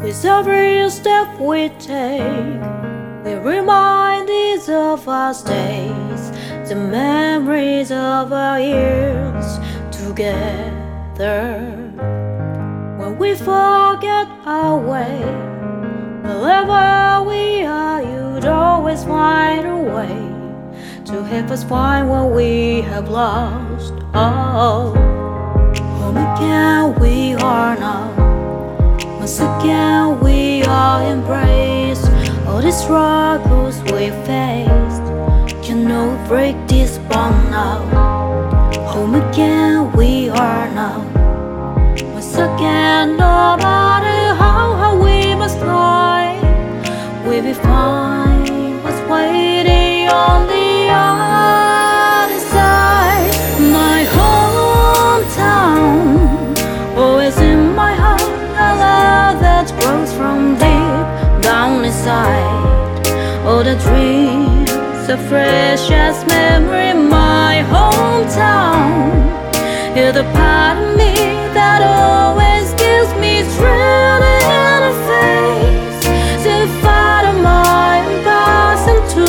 With every step we take, we're reminded of our days, the memories of our years together. When we forget our way, wherever we are, you'd always find a way to help us find what we have lost. Oh, home again we are now. Once again we all embrace all the struggles we faced. Cannot break this bond now. Home again we are now. Once again, no matter how hard we must try, we'll be fine. What's waiting on the other side? My hometown, always in my heart, a love that grows from deep down inside. All the dreams, a precious memory. My hometown, you're the part of me that always gives me strength in the face to fight on my own past and to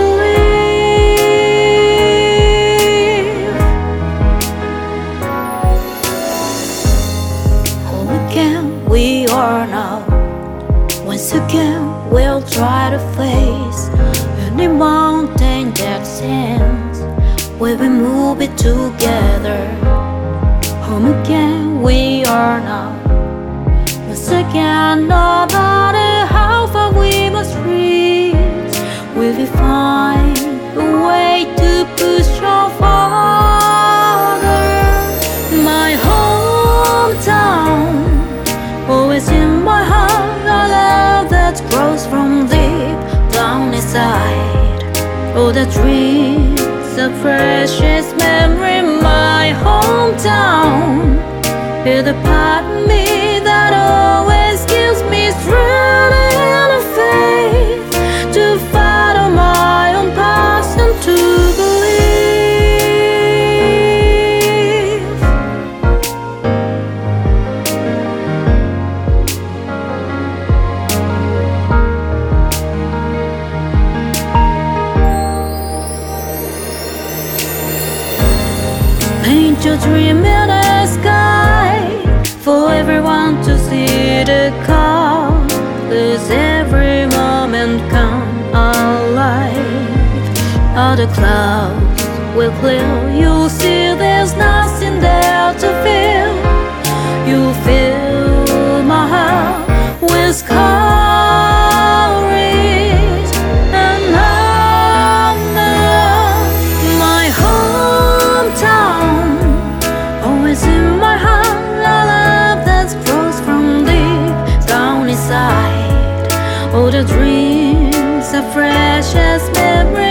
believe. Home again we are now. Once again we'll try to face any mountain that stands where we move it together. Home again we are now. Once again, no matter how far we must reach, we'll be fine. A way to push on farther. My hometown, always in my heart, a love that grows from deep down inside. All the dreams, a precious memory. My hometown, you're the part of me that always gives me strength and a faith to fight on my own past and to believe. Paint your dream in the sky for everyone to see the colors. Every moment come alive. All the clouds will clear. You'll see there's nothing there to feel. You'll fill my heart with courage and honor. My hometown, always in my heart, a love that grows from deep down inside. All the dreams, a precious memory.